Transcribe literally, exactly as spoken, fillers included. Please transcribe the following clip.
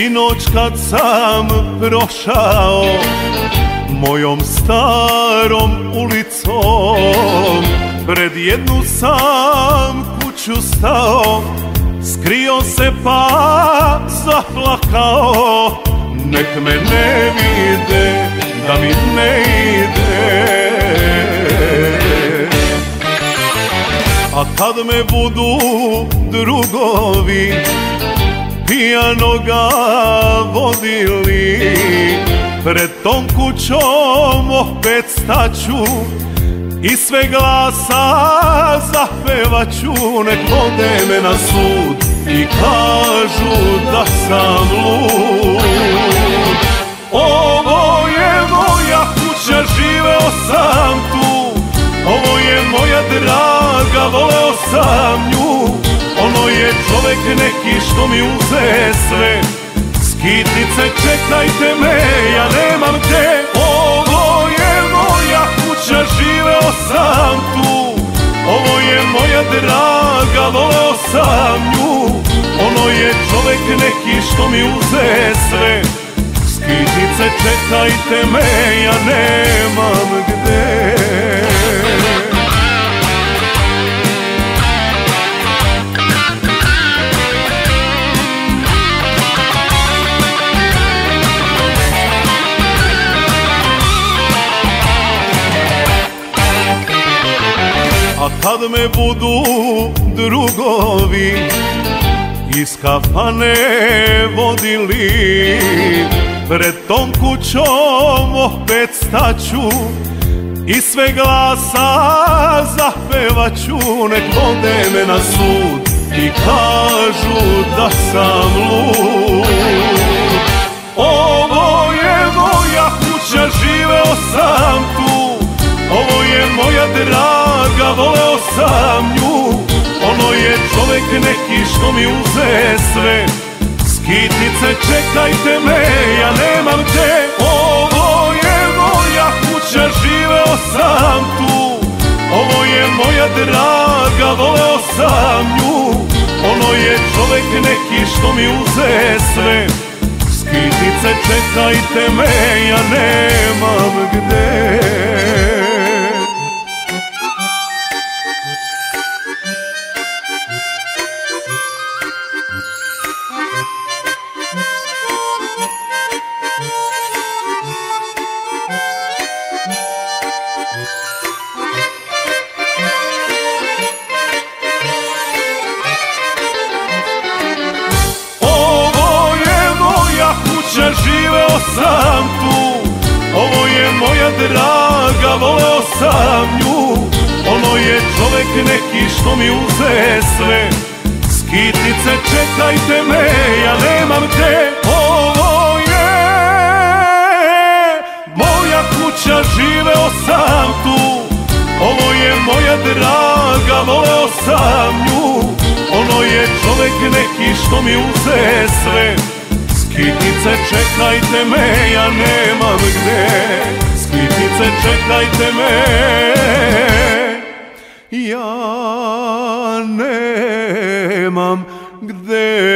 Sinoć kad sam prošao mojom starom ulicom, pred jednu sam kuću stao, skrio se pa zaplakao. Nek me ne vide, da mi ne ide, a kad me budu drugovi pijanoga vodili, pred tom kućom opet staću i sve glasa zapevaću. Nek vode me na sud i kažu da sam lud. Ovo je moja kuća, živeo sam tu, ovo je moja draga, voleo sam nju. Ono je čovek neki što mi uze sve, skitnice čekajte me, ja nemam gde. Ovo je moja kuća, živeo sam tu, ovo je moja draga, voleo sam nju. Ono je čovek neki što mi uze sve, skitnice čekajte me, ja nemam gde. A kad me budu drugovi iz kafane vodili, pred tom kućom opet staću i sve glasa zapevaću. Nek vode me na sud i kažu da sam lud. Ovo je moja kuća, živeo sam tu, ovo je moja draga, voleo sam nju. Ono je čovek neki što mi uze sve, skitnice čekajte me, ja nemam gde. Ovo je moja kuća, živeo sam tu, ovo je moja draga, voleo sam nju. Ono je čovek neki što mi uze sve, skitnice čekajte me, ja nemam gde. Živeo sam tu, ovo je moja draga, voleo sam nju. Ono je čovek neki što mi uze sve, skitnice čekajte me, ja nemam gde. Ovo je moja kuća, živeo sam tu, ovo je moja draga, voleo sam nju. Ono je čovek neki što mi uze sve, skitnice čekajte me, ja nemam gde. Skitnice čekajte me, ja nemam gde.